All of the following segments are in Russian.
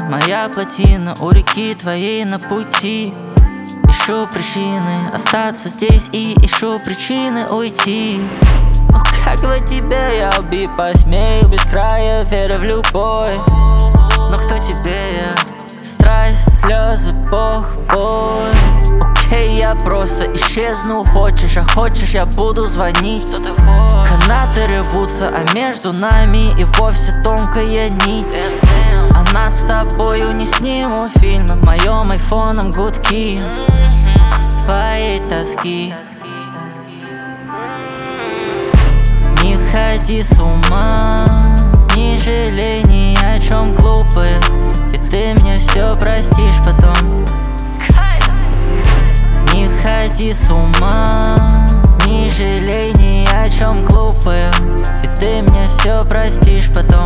моя плотина у реки твоей на пути. Ищу причины остаться здесь и ищу причины уйти. Но как бы тебя я убить посмею без края, веря в любовь. Но кто тебе я? Страсть, слезы, Бог, боль. Окей, я просто исчезну. Хочешь, а хочешь, я буду звонить. Канаты рвутся, а между нами и вовсе тонкая нить. А нас с тобою не сниму фильмы, в моем айфоном гудки твоей тоски. Не сходи с ума, не жалей ни о чем, глупая, ведь ты мне все простишь потом. Не сходи с ума, не жалей ни о чем, глупая, ведь ты мне все простишь потом.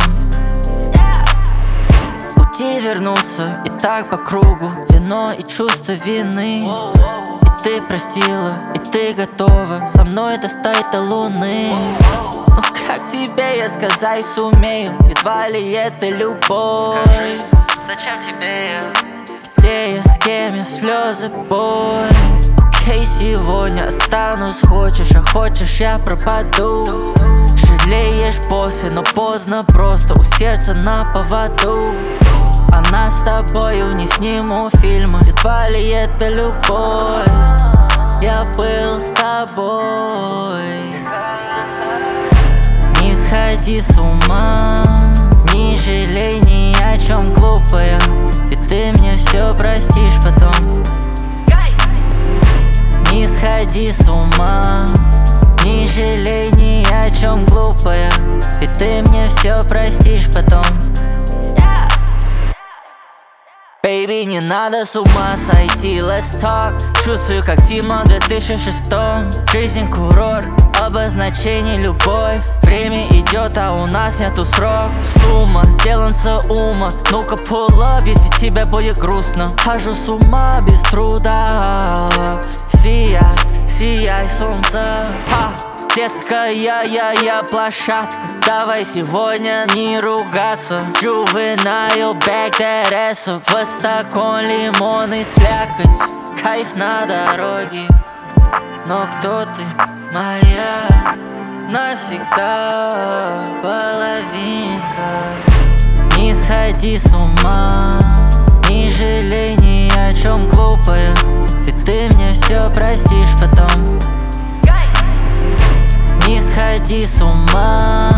Уйти, вернуться и так по кругу, вино и чувство вины. И ты простила, и ты готова со мной достать до луны. Но как тебе я сказать сумею, едва ли это любовь. Скажи, зачем тебе я? Где я, с кем я, слезы, боль. Окей, сегодня останусь, хочешь, а хочешь, я пропаду. Жалеешь после, но поздно, просто у сердца на поводу. А нас с тобою не сниму фильмы, едва ли это любовь. Я был с тобой. Не сходи с ума, не жалей ни о чем, глупая, ведь ты мне все простишь потом. Не сходи с ума, не жалей ни о чем, глупая, ведь ты мне все простишь потом. Baby, не надо с ума сойти, let's talk. Чувствую, как Тима в 2006-м. Жизнь курорт, обозначение любовь. Время идет, а у нас нету срок. Сумма, сделан с ума. Ну-ка pull up, если тебе будет грустно. Хожу с ума без труда. Сияй, сияй, солнце. Детская площадка. Давай сегодня не ругаться. Juvenile back that ass up. В стакан лимон и слякоть. Кайф на дороге. Но кто ты? Моя навсегда половинка. Не сходи с ума, не жалей ни о чем, глупая, ведь ты мне все простишь потом. Не сходи с ума,